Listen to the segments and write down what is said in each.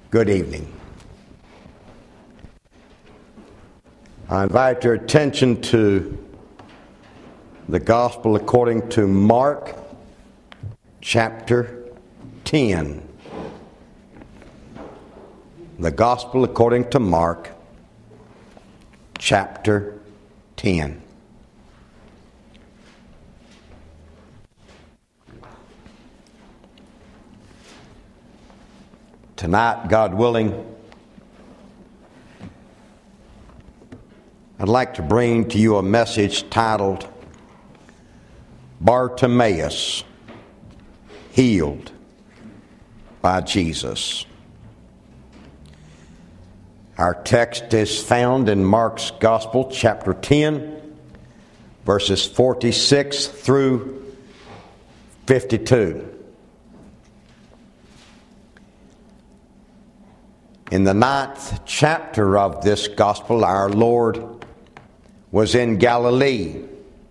Good evening. I invite your attention to the Gospel according to Mark, chapter 10. The Gospel according to Mark, chapter 10. Tonight, God willing, I'd like to bring to you a message titled, Bartimaeus, Healed by Jesus. Our text is found in Mark's Gospel, chapter 10, verses 46 through 52. In the 9th chapter of this Gospel, our Lord was in Galilee.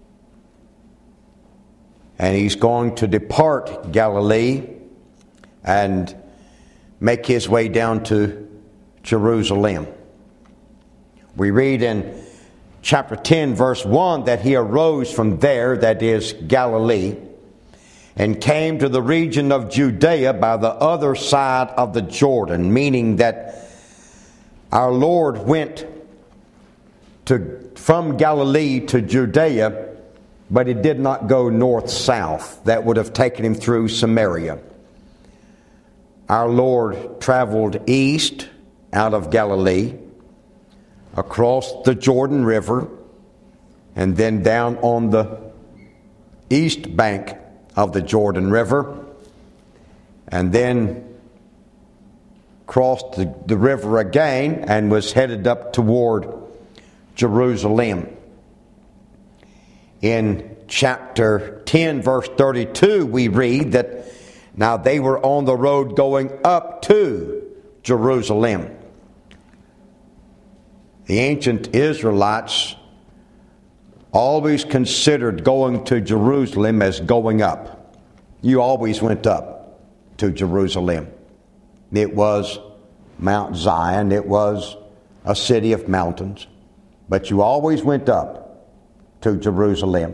And He's going to depart Galilee and make His way down to Jerusalem. We read in chapter 10, verse 1, that He arose from there, that is Galilee, and came to the region of Judea by the other side of the Jordan, meaning that our Lord went from Galilee to Judea, but He did not go north-south. That would have taken Him through Samaria. Our Lord traveled east out of Galilee, across the Jordan River, and then down on the east bank of the Jordan River, and then crossed the river again and was headed up toward Jerusalem. In chapter 10, verse 32, we read that now they were on the road going up to Jerusalem. The ancient Israelites always considered going to Jerusalem as going up. You always went up to Jerusalem. It was Mount Zion. It was a city of mountains. But you always went up to Jerusalem.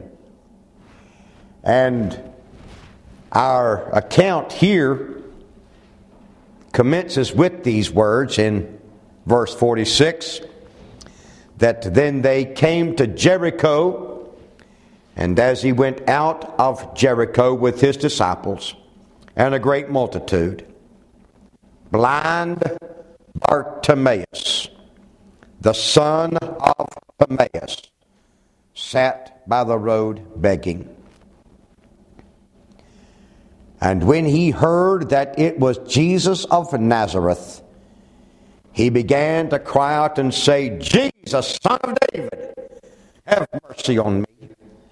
And our account here commences with these words in verse 46. That then they came to Jericho, and as He went out of Jericho with His disciples and a great multitude, blind Bartimaeus, the son of Timaeus, sat by the road begging. And when he heard that it was Jesus of Nazareth, he began to cry out and say, Jesus, Son of David, have mercy on me.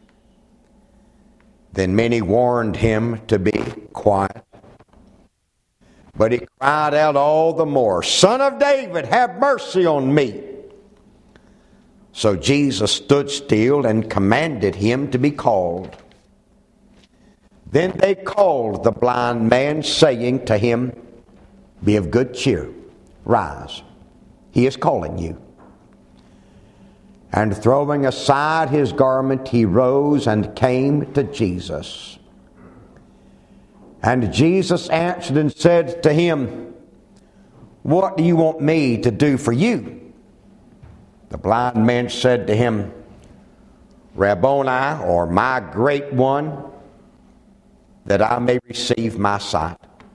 Then many warned him to be quiet. But he cried out all the more, Son of David, have mercy on me. So Jesus stood still and commanded him to be called. Then they called the blind man, saying to him, Be of good cheer. Rise, He is calling you. And throwing aside his garment, he rose and came to Jesus. And Jesus answered and said to him, What do you want me to do for you? The blind man said to him, Rabboni, or my great one, that I may receive my sight.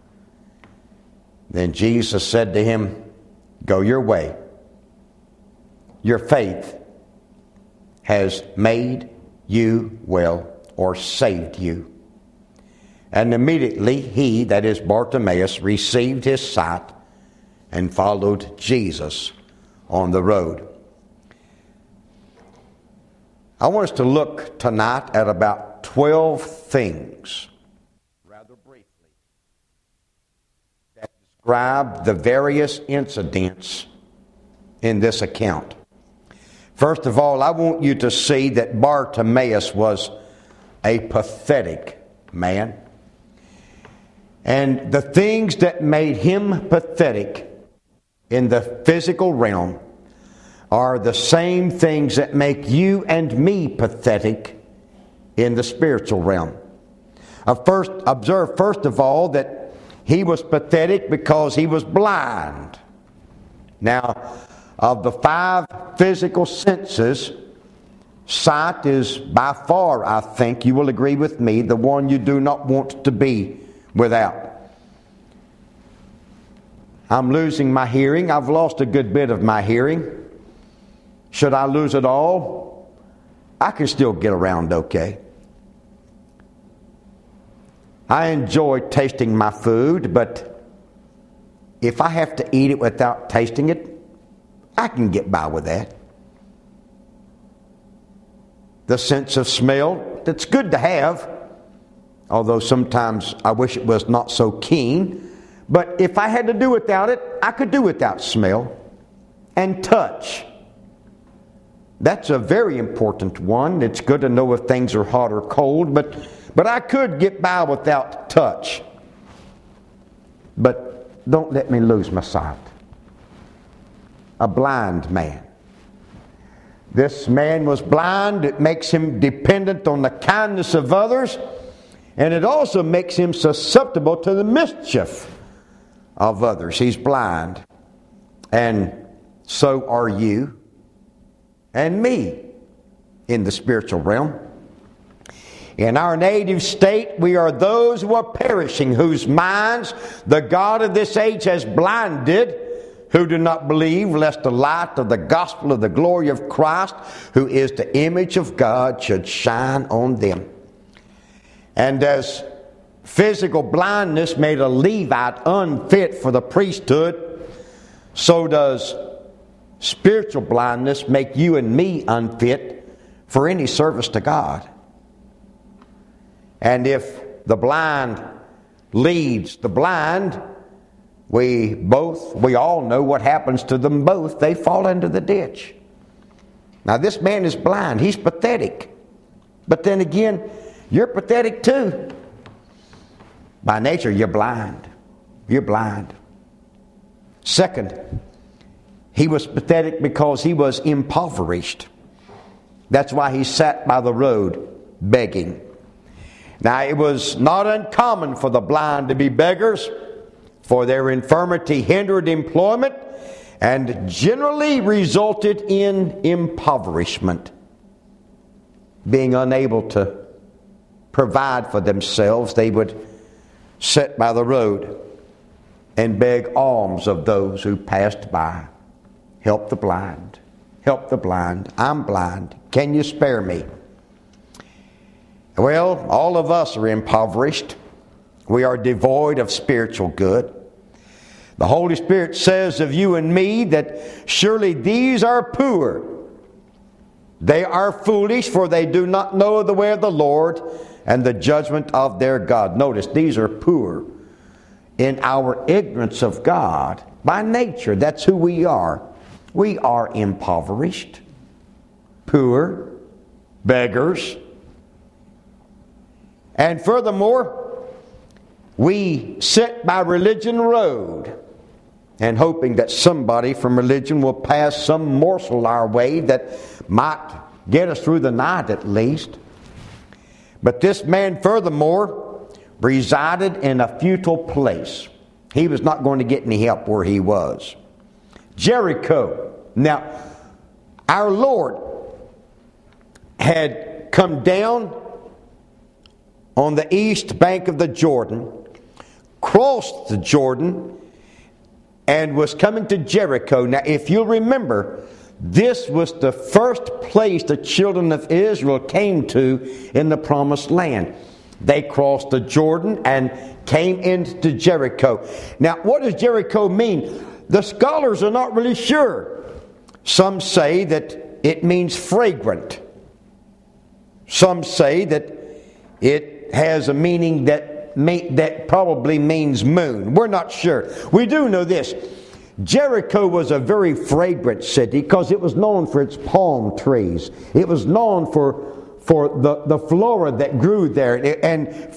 Then Jesus said to him, Go your way. Your faith has made you well, or saved you. And immediately he, that is Bartimaeus, received his sight and followed Jesus on the road. I want us to look tonight at about 12 things, describe the various incidents in this account. First of all, I want you to see that Bartimaeus was a pathetic man. And the things that made him pathetic in the physical realm are the same things that make you and me pathetic in the spiritual realm. Observe first of all that he was pathetic because he was blind. Now, of the 5 physical senses, sight is by far, I think you will agree with me, the one you do not want to be without. I'm losing my hearing. I've lost a good bit of my hearing. Should I lose it all? I can still get around okay. I enjoy tasting my food, but if I have to eat it without tasting it, I can get by with that. The sense of smell, that's good to have, although sometimes I wish it was not so keen. But if I had to do without it, I could do without smell. And touch. That's a very important one. It's good to know if things are hot or cold, but I could get by without touch. But don't let me lose my sight. A blind man. This man was blind. It makes him dependent on the kindness of others, and it also makes him susceptible to the mischief of others. He's blind. And so are you and me in the spiritual realm. In our native state, we are those who are perishing, whose minds the God of this age has blinded, who do not believe, lest the light of the gospel of the glory of Christ, who is the image of God, should shine on them. And as physical blindness made a Levite unfit for the priesthood, so does spiritual blindness make you and me unfit for any service to God. And if the blind leads the blind, we all know what happens to them both. They fall into the ditch. Now this man is blind. He's pathetic. But then again, you're pathetic too. By nature, you're blind. You're blind. Second, he was pathetic because he was impoverished. That's why he sat by the road begging. Now, it was not uncommon for the blind to be beggars, for their infirmity hindered employment and generally resulted in impoverishment, being unable to provide for themselves. They would sit by the road and beg alms of those who passed by. Help the blind. Help the blind. I'm blind. Can you spare me? Well, all of us are impoverished. We are devoid of spiritual good. The Holy Spirit says of you and me that surely these are poor. They are foolish, for they do not know the way of the Lord and the judgment of their God. Notice, these are poor in our ignorance of God. By nature, that's who we are. We are impoverished, poor, beggars. And furthermore, we sit by Religion Road and hoping that somebody from religion will pass some morsel our way that might get us through the night at least. But this man, furthermore, resided in a futile place. He was not going to get any help where he was. Jericho. Now, our Lord had come down on the east bank of the Jordan, crossed the Jordan, and was coming to Jericho. Now, if you'll remember, this was the first place the children of Israel came to in the Promised Land. They crossed the Jordan and came into Jericho. Now, what does Jericho mean? The scholars are not really sure. Some say that it means fragrant. Some say that it has a meaning that probably means moon. We're not sure. We do know this. Jericho was a very fragrant city because it was known for its palm trees. It was known for the flora that grew there. And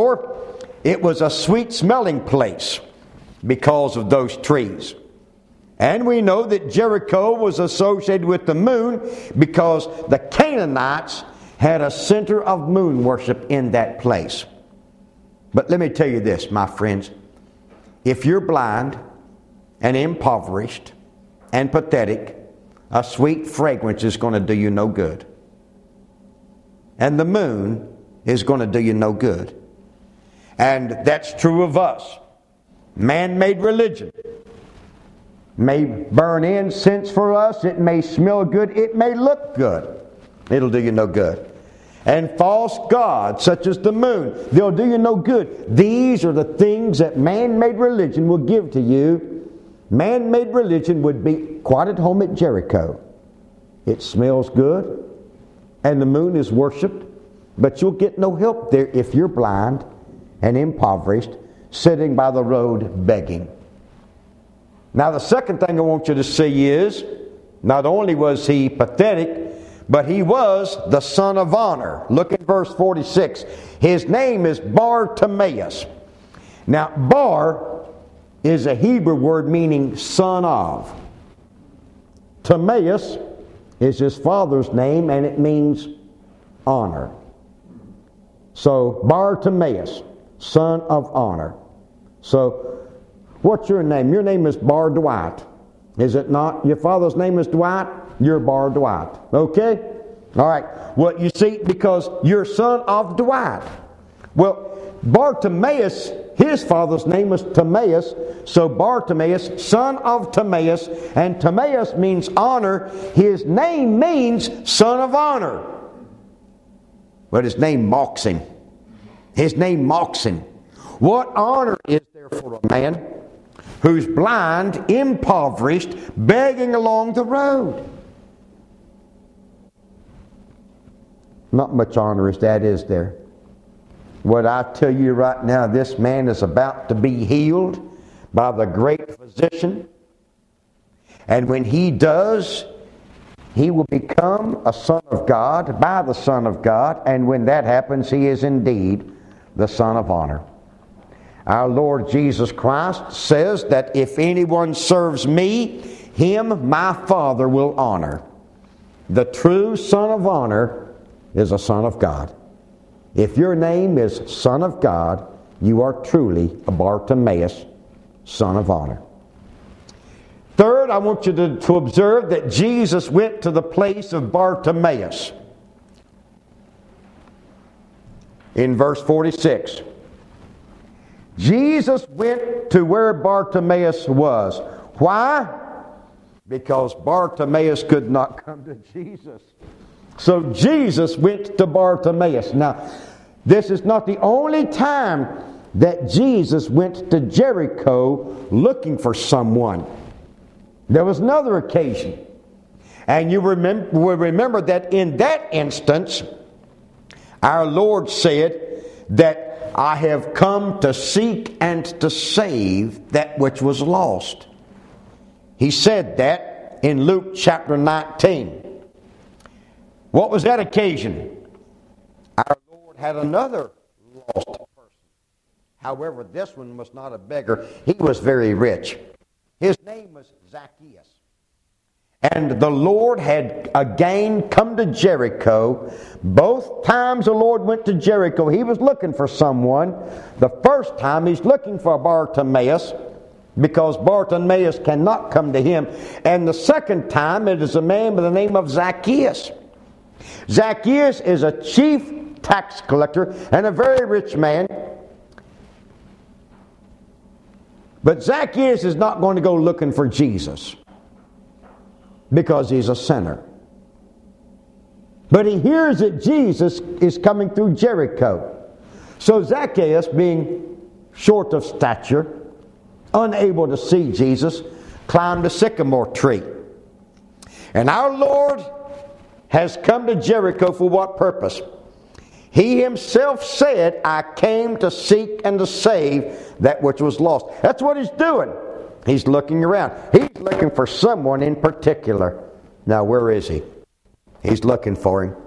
furthermore, it was a sweet-smelling place because of those trees. And we know that Jericho was associated with the moon because the Canaanites had a center of moon worship in that place. But let me tell you this, my friends. If you're blind and impoverished and pathetic, a sweet fragrance is going to do you no good. And the moon is going to do you no good. And that's true of us. Man-made religion may burn incense for us. It may smell good. It may look good. It'll do you no good. And false gods, such as the moon, they'll do you no good. These are the things that man-made religion will give to you. Man-made religion would be quite at home at Jericho. It smells good, and the moon is worshipped, but you'll get no help there if you're blind and impoverished, sitting by the road begging. Now the second thing I want you to see is, not only was he pathetic, but he was the son of honor. Look at verse 46. His name is Bartimaeus. Now, Bar is a Hebrew word meaning son of. Timaeus is his father's name, and it means honor. So, Bartimaeus, son of honor. So, what's your name? Your name is Bar Dwight. Is it not? Your father's name is Dwight. You're Bar Dwight. Okay? All right. Well, you see, because you're son of Dwight. Well, Bartimaeus, his father's name was Timaeus. So Bartimaeus, son of Timaeus. And Timaeus means honor. His name means son of honor. But his name mocks him. His name mocks him. What honor is there for a man who's blind, impoverished, begging along the road? Not much honor as that, is there? What I tell you right now, this man is about to be healed by the great physician. And when he does, he will become a son of God by the Son of God. And when that happens, he is indeed the son of honor. Our Lord Jesus Christ says that if anyone serves me, him my Father will honor. The true son of honor is a son of God. If your name is Son of God, you are truly a Bartimaeus, son of honor. Third, I want you to observe that Jesus went to the place of Bartimaeus. In verse 46. Jesus went to where Bartimaeus was. Why? Because Bartimaeus could not come to Jesus. So Jesus went to Bartimaeus. Now, this is not the only time that Jesus went to Jericho looking for someone. There was another occasion. And you will remember that in that instance, our Lord said that I have come to seek and to save that which was lost. He said that in Luke chapter 19. What was that occasion? Our Lord had another lost person. However, this one was not a beggar. He was very rich. His name was Zacchaeus. And the Lord had again come to Jericho. Both times the Lord went to Jericho, he was looking for someone. The first time he's looking for Bartimaeus, because Bartimaeus cannot come to him. And the second time it is a man by the name of Zacchaeus. Zacchaeus is a chief tax collector and a very rich man. But Zacchaeus is not going to go looking for Jesus because he's a sinner. But he hears that Jesus is coming through Jericho. So Zacchaeus, being short of stature, unable to see Jesus, climbed a sycamore tree. And our Lord has come to Jericho for what purpose? He himself said, I came to seek and to save that which was lost. That's what he's doing. He's looking around. He's looking for someone in particular. Now, where is he? He's looking for him.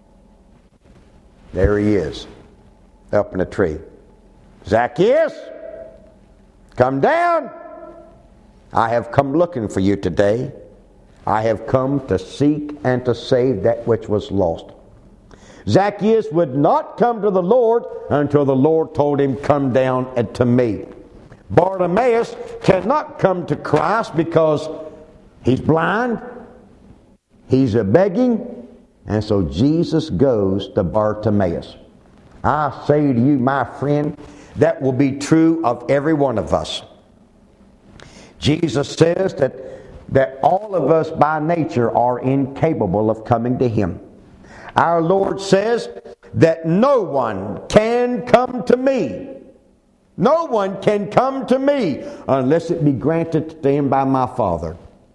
There he is, up in a tree. Zacchaeus, come down. I have come looking for you today. I have come to seek and to save that which was lost. Zacchaeus would not come to the Lord until the Lord told him, come down and to me. Bartimaeus cannot come to Christ because he's blind, he's a begging, and so Jesus goes to Bartimaeus. I say to you, my friend, that will be true of every one of us. Jesus says that all of us by nature are incapable of coming to Him. Our Lord says that no one can come to me. No one can come to me unless it be granted to him by my Father.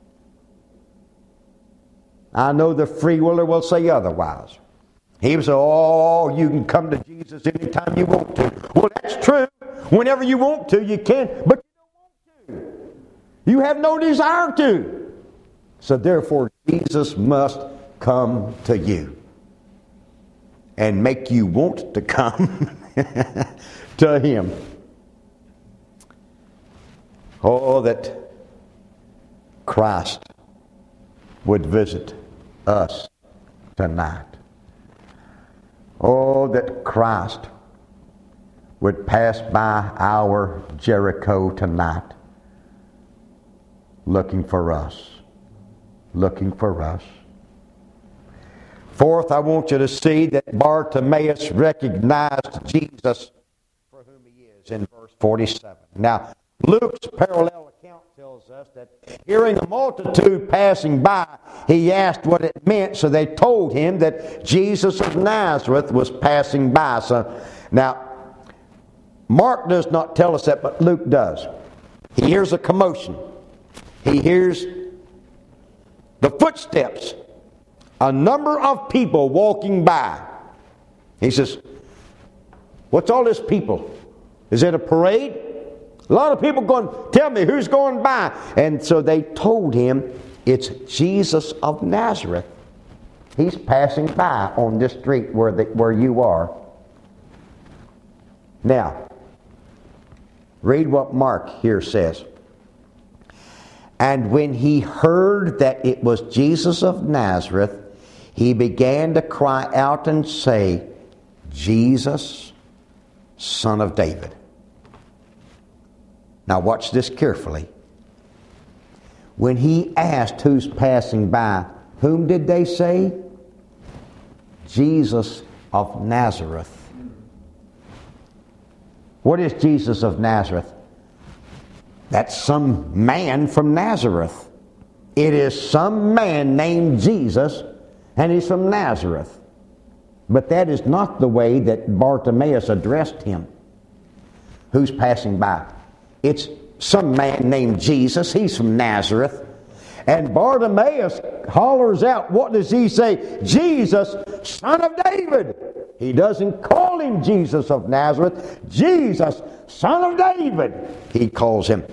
I know the free willer will say otherwise. He will say, oh, you can come to Jesus anytime you want to. Well, that's true. Whenever you want to, you can, but you don't want to. You have no desire to. So therefore, Jesus must come to you and make you want to come to Him. Oh, that Christ would visit us tonight. Oh, that Christ would pass by our Jericho tonight, looking for us. Looking for us. Fourth, I want you to see that Bartimaeus recognized Jesus for whom He is in verse 47. Now, Luke's parallel account tells us that hearing a multitude passing by, he asked what it meant, so they told him that Jesus of Nazareth was passing by. So, now, Mark does not tell us that, but Luke does. He hears a commotion. He hears the footsteps, a number of people walking by. He says, what's all this people? Is it a parade? A lot of people going, tell me who's going by. And so they told him, it's Jesus of Nazareth. He's passing by on this street where you are. Now, read what Mark here says. And when he heard that it was Jesus of Nazareth, he began to cry out and say, Jesus, Son of David. Now watch this carefully. When he asked who's passing by, whom did they say? Jesus of Nazareth. What is Jesus of Nazareth? That's some man from Nazareth. It is some man named Jesus, and he's from Nazareth. But that is not the way that Bartimaeus addressed him. Who's passing by? It's some man named Jesus. He's from Nazareth. And Bartimaeus hollers out, what does he say? Jesus, Son of David. He doesn't call him Jesus of Nazareth. Jesus, Son of David, he calls him.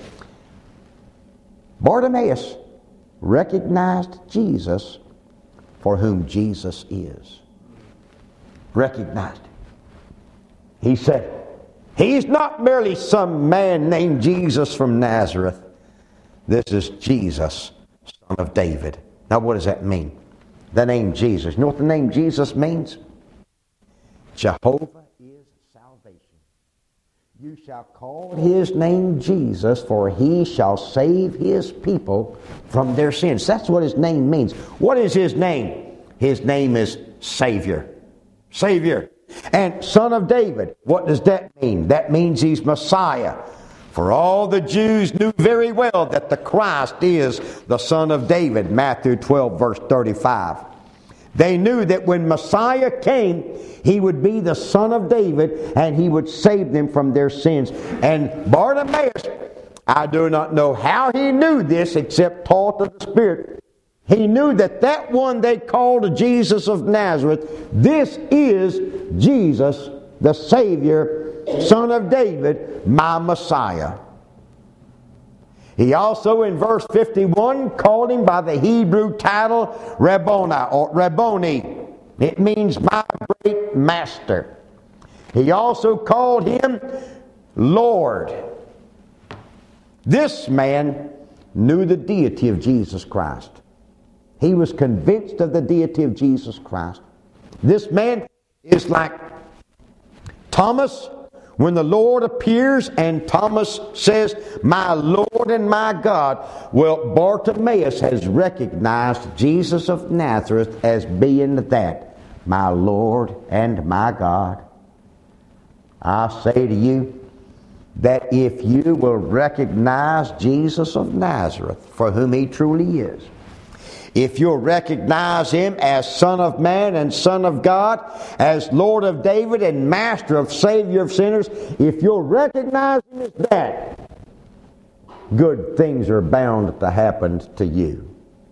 Bartimaeus recognized Jesus for whom Jesus is. Recognized him. He said, he's not merely some man named Jesus from Nazareth. This is Jesus, Son of David. Now what does that mean? The name Jesus. You know what the name Jesus means? Jehovah is salvation. You shall call his name Jesus, for he shall save his people from their sins. That's what his name means. What is his name? His name is Savior. Savior. And Son of David. What does that mean? That means he's Messiah. For all the Jews knew very well that the Christ is the Son of David. Matthew 12 verse 35. They knew that when Messiah came, he would be the Son of David and he would save them from their sins. And Bartimaeus, I do not know how he knew this except taught of the Spirit. He knew that that one they called Jesus of Nazareth, this is Jesus, the Savior, Son of David, my Messiah. He also in verse 51 called him by the Hebrew title Rabboni, or Rabboni. It means my great master. He also called him Lord. This man knew the deity of Jesus Christ. He was convinced of the deity of Jesus Christ. This man is like Thomas when the Lord appears and Thomas says, "My Lord and my God." Well, Bartimaeus has recognized Jesus of Nazareth as being that, my Lord and my God. I say to you that if you will recognize Jesus of Nazareth for whom He truly is, if you'll recognize Him as Son of Man and Son of God, as Lord of David and Master of Savior of sinners, if you'll recognize Him as that, good things are bound to happen to you.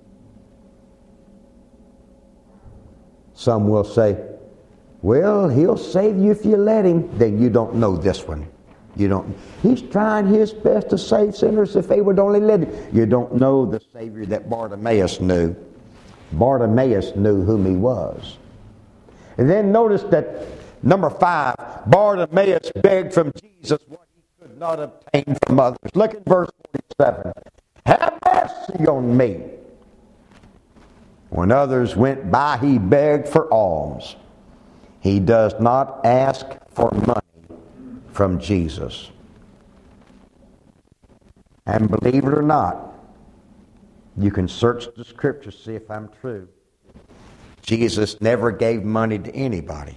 Some will say, "Well, He'll save you if you let Him." Then you don't know this one. You don't. He's trying his best to save sinners if they would only let Him. You don't know the Savior that Bartimaeus knew. Bartimaeus knew whom He was. And then notice that number 5, Bartimaeus begged from Jesus what he could not obtain from others. Look at verse 47. "Have mercy on me." When others went by, he begged for alms. He does not ask for money from Jesus. And believe it or not, you can search the Scriptures, see if I'm true. Jesus never gave money to anybody.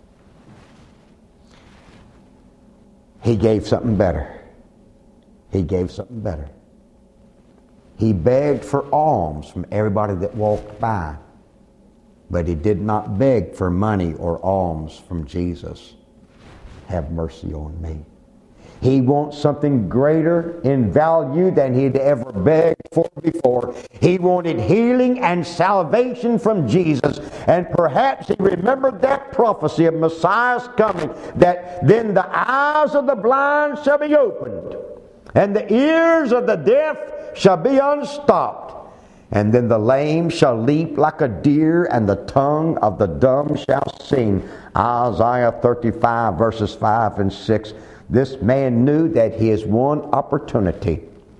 He gave something better. He gave something better. He begged for alms from everybody that walked by. But He did not beg for money or alms from Jesus. Have mercy on me. He wants something greater in value than he'd ever begged for before. He wanted healing and salvation from Jesus. And perhaps he remembered that prophecy of Messiah's coming, that then the eyes of the blind shall be opened, and the ears of the deaf shall be unstopped. And then the lame shall leap like a deer, and the tongue of the dumb shall sing. Isaiah 35 verses 5 and 6. This man knew that his one opportunity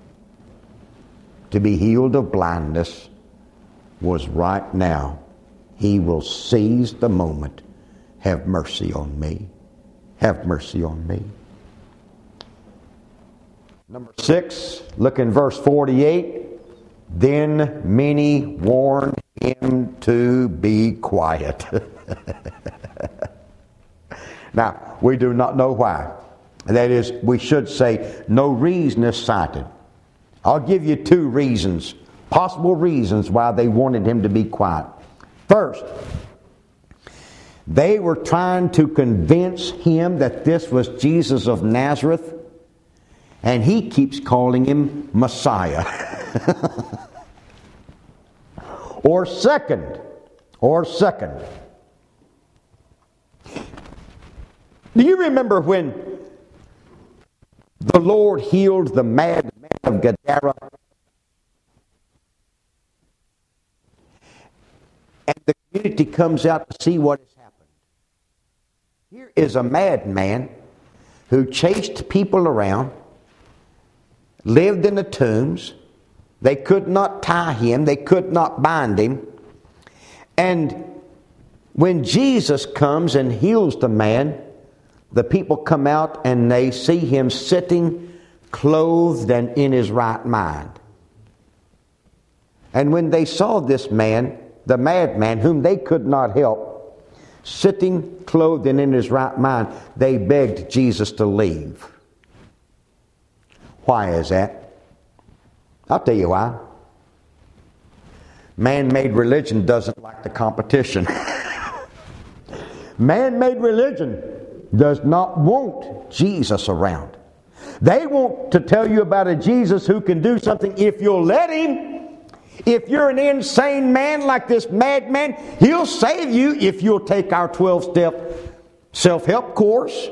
to be healed of blindness was right now. He will seize the moment. Have mercy on me. Have mercy on me. Number 6, look in verse 48. Then many warned him to be quiet. Now, we do not know why. That is, we should say, no reason is cited. I'll give you 2 reasons, possible reasons why they wanted him to be quiet. First, they were trying to convince him that this was Jesus of Nazareth, and he keeps calling him Messiah. Or second, do you remember when the Lord healed the mad man of Gadara? And the community comes out to see what has happened. Here is a madman who chased people around, lived in the tombs. They could not tie him. They could not bind him. And when Jesus comes and heals the man, the people come out and they see him sitting clothed and in his right mind. And when they saw this man, the madman, whom they could not help, sitting clothed and in his right mind, they begged Jesus to leave. Why is that? I'll tell you why. Man-made religion doesn't like the competition. Man-made religion does not want Jesus around. They want to tell you about a Jesus who can do something if you'll let him. If you're an insane man like this madman, he'll save you if you'll take our 12-step self-help course.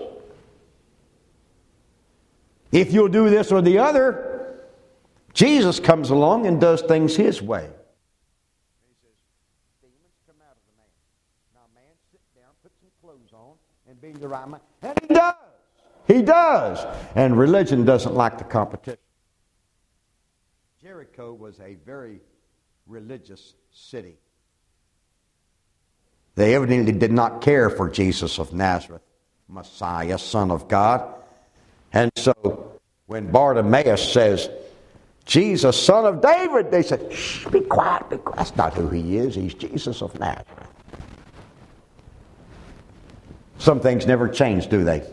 If you'll do this or the other, Jesus comes along and does things his way. He says, demons come out of the man. Now man, sit down, put some clothes on, and be in the right mind. And he does. He does. And religion doesn't like the competition. Jericho was a very religious city. They evidently did not care for Jesus of Nazareth, Messiah, Son of God. And so when Bartimaeus says, Jesus, Son of David, they said, shh, be quiet, be quiet. That's not who he is. He's Jesus of Nazareth. Some things never change, do they?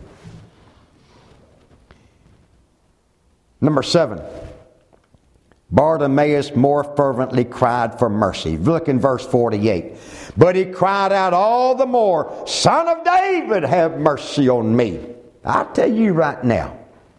Number 7. Bartimaeus more fervently cried for mercy. Look in verse 48. But he cried out all the more, Son of David, have mercy on me. I tell you right now,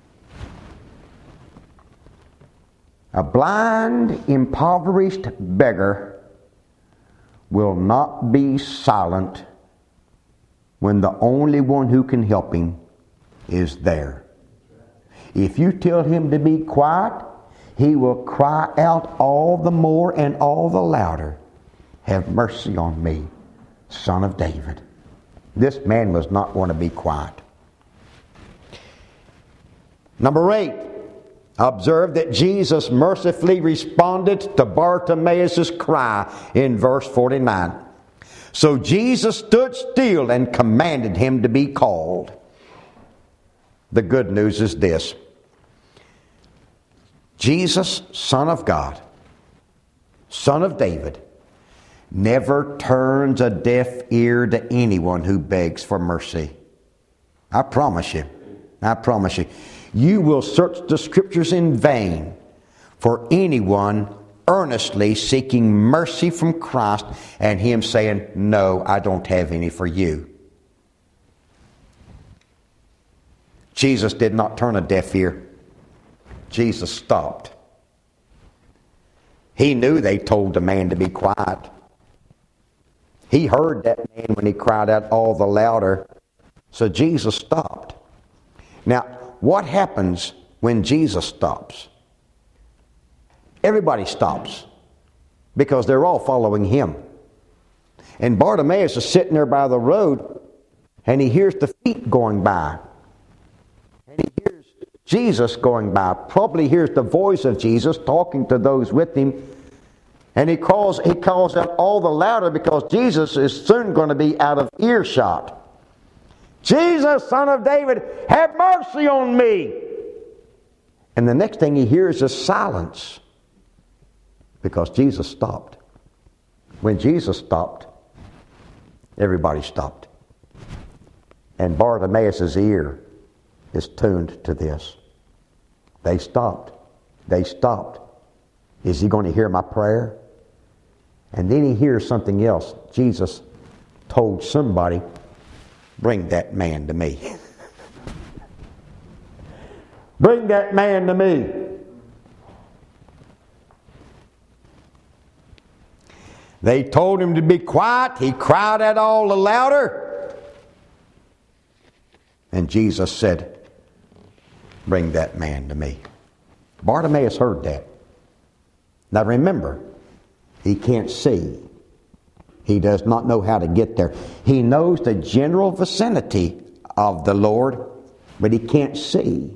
a blind, impoverished beggar will not be silent when the only one who can help him is there. If you tell him to be quiet, he will cry out all the more and all the louder, have mercy on me, Son of David. This man was not going to be quiet. Number 8, observe that Jesus mercifully responded to Bartimaeus' cry in verse 49. So Jesus stood still and commanded him to be called. The good news is this. Jesus, Son of God, Son of David, never turns a deaf ear to anyone who begs for mercy. I promise you. I promise you. You will search the Scriptures in vain for anyone earnestly seeking mercy from Christ and Him saying, no, I don't have any for you. Jesus did not turn a deaf ear. Jesus stopped. He knew they told the man to be quiet. He heard that man when he cried out all the louder. So Jesus stopped. Now, what happens when Jesus stops? Everybody stops because they're all following Him. And Bartimaeus is sitting there by the road and he hears the feet going by. And he hears Jesus going by, probably hears the voice of Jesus talking to those with him. And he calls out all the louder because Jesus is soon going to be out of earshot. Jesus, Son of David, have mercy on me. And the next thing he hears is silence because Jesus stopped. When Jesus stopped, everybody stopped. And Bartimaeus' ear is tuned to this. They stopped. They stopped. Is he going to hear my prayer? And then he hears something else. Jesus told somebody, bring that man to me. Bring that man to me. They told him to be quiet. He cried out all the louder. And Jesus said, bring that man to me. Bartimaeus heard that. Now remember, he can't see. He does not know how to get there. He knows the general vicinity of the Lord, but he can't see.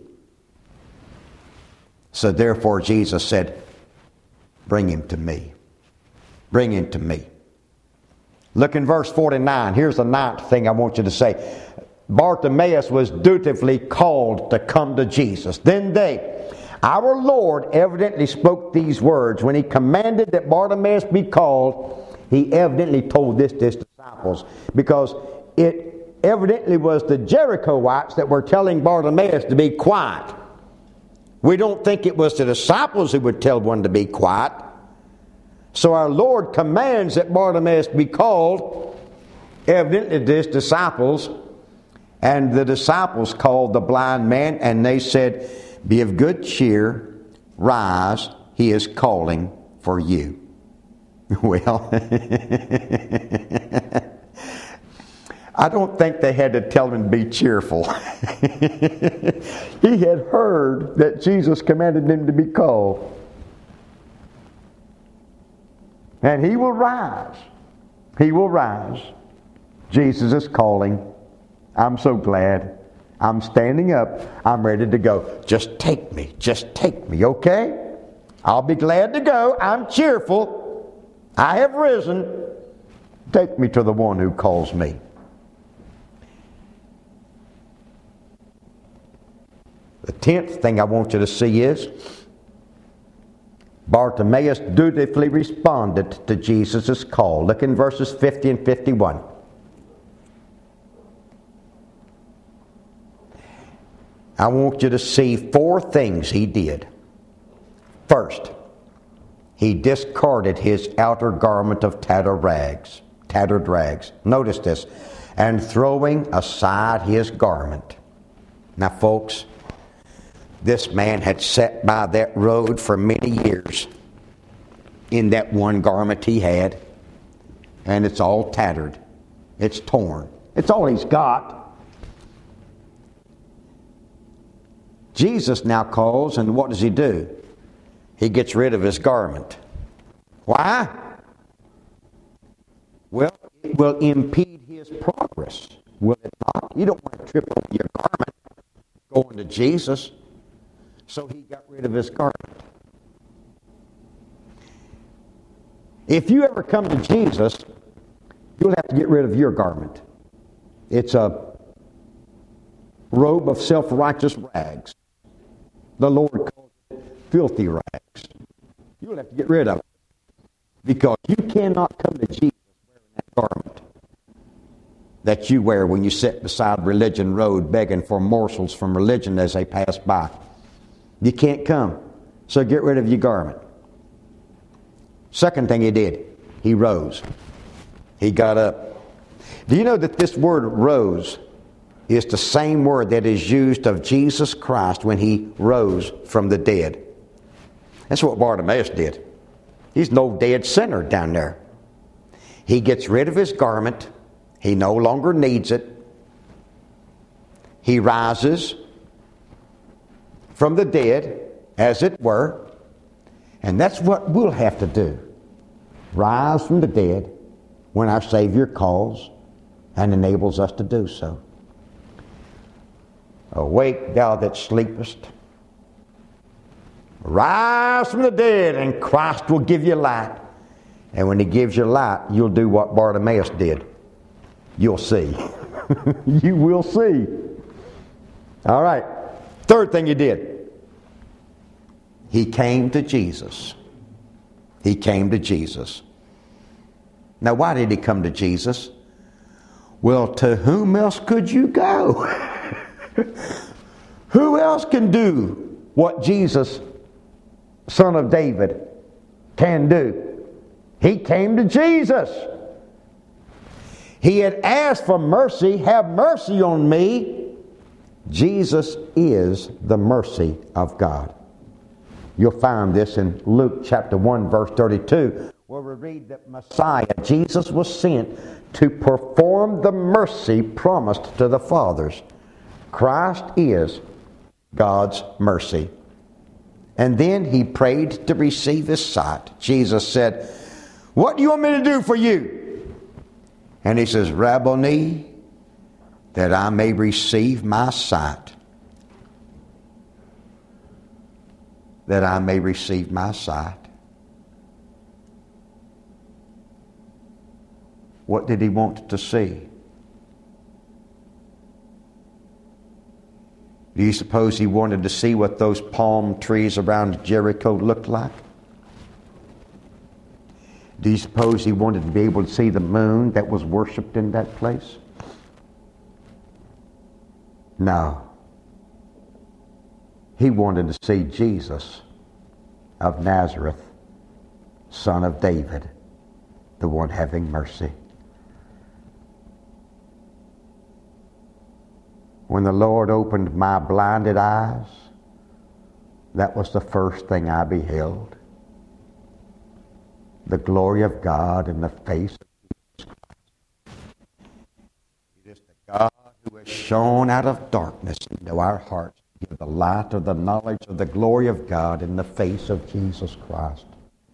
So therefore Jesus said, bring him to me. Bring him to me. Look in verse 49. Here's the 9th thing I want you to say. Bartimaeus was dutifully called to come to Jesus. Then our Lord evidently spoke these words. When He commanded that Bartimaeus be called, He evidently told this to His disciples, because it evidently was the Jerichoites that were telling Bartimaeus to be quiet. We don't think it was the disciples who would tell one to be quiet. So our Lord commands that Bartimaeus be called, evidently to His disciples. And the disciples called the blind man, and they said, be of good cheer, rise, He is calling for you. Well, I don't think they had to tell him to be cheerful. He had heard that Jesus commanded him to be called. And he will rise. He will rise. Jesus is calling. I'm so glad. I'm standing up. I'm ready to go. Just take me, okay? I'll be glad to go. I'm cheerful. I have risen. Take me to the one who calls me. The 10th thing I want you to see is Bartimaeus dutifully responded to Jesus' call. Look in verses 50 and 51. I want you to see 4 things he did. First, he discarded his outer garment of tattered rags. Notice this. And throwing aside his garment. Now, folks, this man had sat by that road for many years in that one garment he had, and it's all tattered. It's torn. It's all he's got. Jesus now calls, and what does he do? He gets rid of his garment. Why? Well, it will impede his progress, will it not? You don't want to trip over your garment going to Jesus. So he got rid of his garment. If you ever come to Jesus, you'll have to get rid of your garment. It's a robe of self-righteous rags. The Lord calls it filthy rags. You'll have to get rid of it. Because you cannot come to Jesus wearing that garment that you wear when you sit beside Religion Road begging for morsels from religion as they pass by. You can't come. So get rid of your garment. Second thing he did, he rose. He got up. Do you know that this word rose is the same word that is used of Jesus Christ when he rose from the dead? That's what Bartimaeus did. He's no dead sinner down there. He gets rid of his garment. He no longer needs it. He rises from the dead, as it were. And that's what we'll have to do. Rise from the dead when our Savior calls and enables us to do so. Awake, thou that sleepest. Rise from the dead, and Christ will give you light. And when he gives you light, you'll do what Bartimaeus did. You'll see. You will see. All right. Third thing he did. He came to Jesus. He came to Jesus. Now, why did he come to Jesus? Well, to whom else could you go? Who else can do what Jesus, Son of David, can do? He came to Jesus. He had asked for mercy. Have mercy on me. Jesus is the mercy of God. You'll find this in Luke chapter 1, verse 32, where we read that Messiah, Jesus, was sent to perform the mercy promised to the fathers. Christ is God's mercy. And then he prayed to receive his sight. Jesus said, "What do you want me to do for you?" And he says, "Rabboni, that I may receive my sight." That I may receive my sight. What did he want to see? Do you suppose he wanted to see what those palm trees around Jericho looked like? Do you suppose he wanted to be able to see the moon that was worshipped in that place? No. He wanted to see Jesus of Nazareth, Son of David, the one having mercy. When the Lord opened my blinded eyes, that was the first thing I beheld. The glory of God in the face of Jesus Christ. It is the God who has shone out of darkness into our hearts to give the light of the knowledge of the glory of God in the face of Jesus Christ.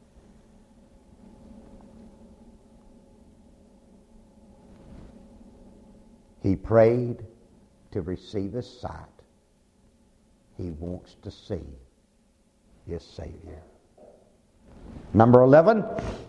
He prayed to receive his sight. He wants to see his Savior. Number 11,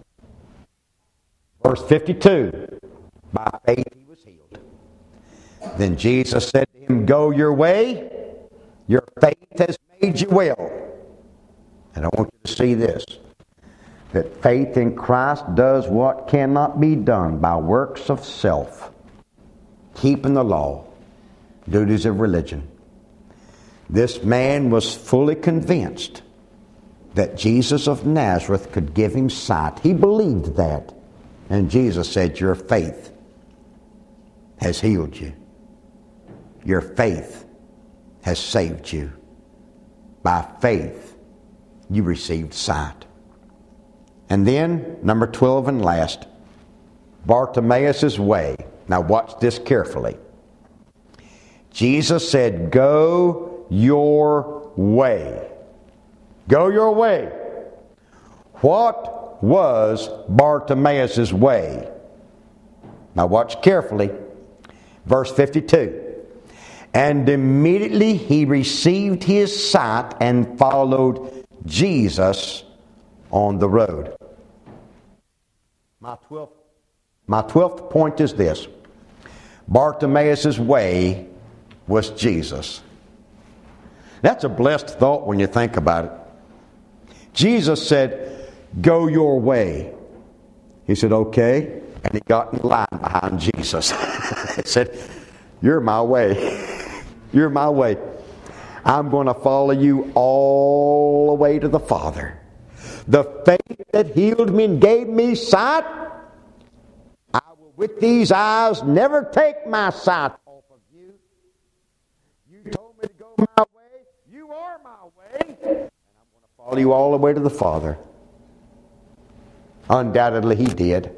verse 52. By faith he was healed. Then Jesus said to him, "Go your way. Your faith has made you well." And I want you to see this, that faith in Christ does what cannot be done by works of self, keeping the law, duties of religion. This man was fully convinced that Jesus of Nazareth could give him sight. He believed that. And Jesus said, "Your faith has healed you. Your faith has saved you. By faith, you received sight." And then, number 12 and last, Bartimaeus' way. Now watch this carefully. Jesus said, "Go your way." Go your way. What was Bartimaeus' way? Now watch carefully. Verse 52. And immediately he received his sight and followed Jesus on the road. My 12th point is this. Bartimaeus' way was Jesus. That's a blessed thought when you think about it. Jesus said, "Go your way." He said, "Okay." And he got in line behind Jesus. He said, "You're my way. You're my way. I'm going to follow you all the way to the Father. The faith that healed me and gave me sight, I will with these eyes never take my sight off of you. You told me to go my way. You are my way. And I'm going to follow you all the way to the Father." Undoubtedly he did.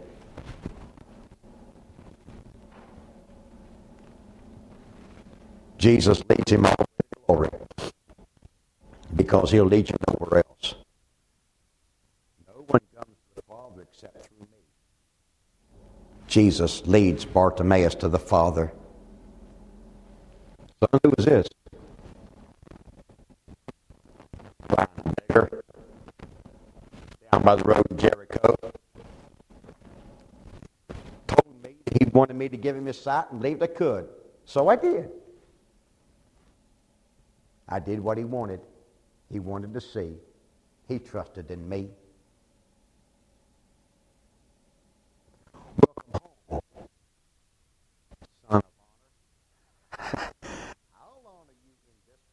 Jesus leads him all to glory because he'll lead you nowhere else. No one comes to the Father except through me. Jesus leads Bartimaeus to the Father. So who was this? Blind beggar down by the road in Jericho. Told me he wanted me to give him his sight and believed I could. So I did. I did what he wanted. He wanted to see. He trusted in me. Welcome home, son of honor. How long are you in this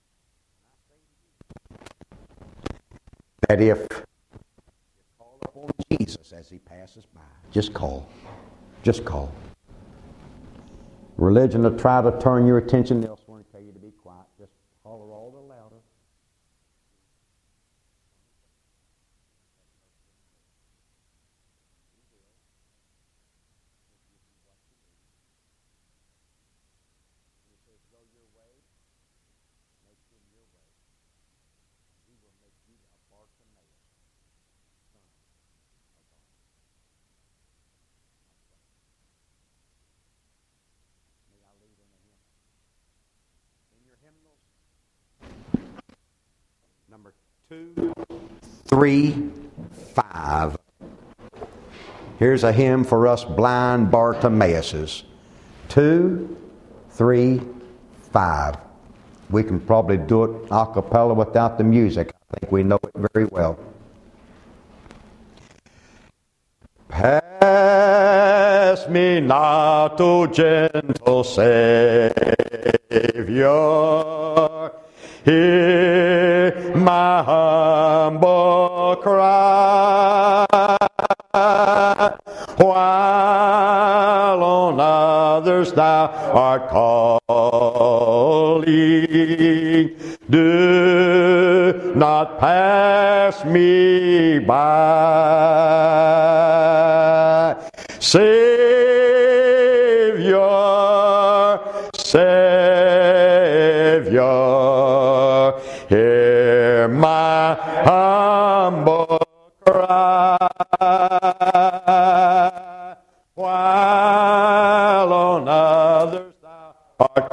place? And I say to you, that if you call upon Jesus as he passes by, just call. Just call. Religion will try to turn your attention elsewhere and tell you to be quiet. Just holler all the louder. Number 2, 3, 5. Here's a hymn for us blind Bartimaeuses. 2, 3, 5. We can probably do it a cappella without the music. I think we know it very well. Pass me not, O gentle Savior. Hear my humble cry, while on others thou art calling. Do not pass me by. Savior, Savior, hear my humble cry, while on others thou art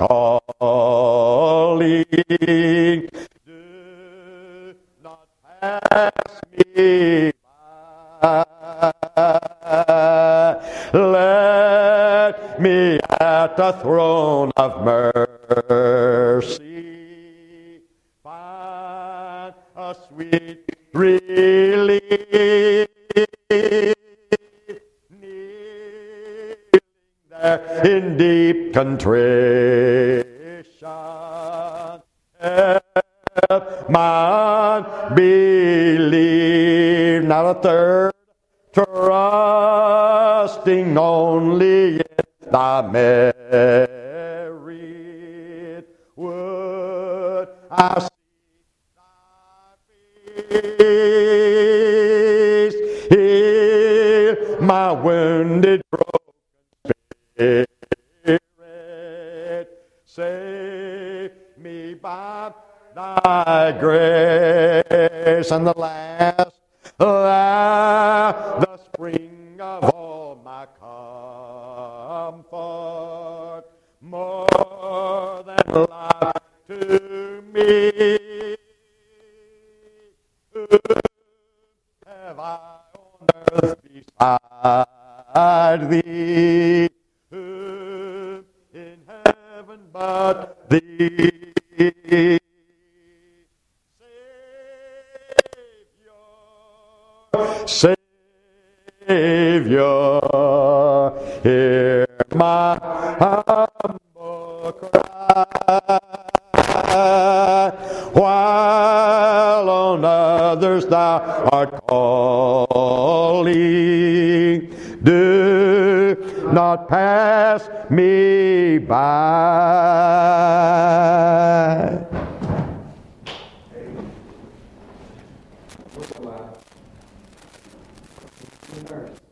calling. Do not pass me by. me at the throne of mercy. Find a sweet relief. Kneeling there in deep contrition. Help my believe. Now the third. Trusting only in thy merit, would I see thy face, heal my wounded, broken spirit, save me by thy grace. And the last, the spring of all my comfort, more than life to me. Who have I on earth beside thee? Who in heaven but thee? Savior, hear my humble cry. While on others thou art calling, do not pass me by. Earth.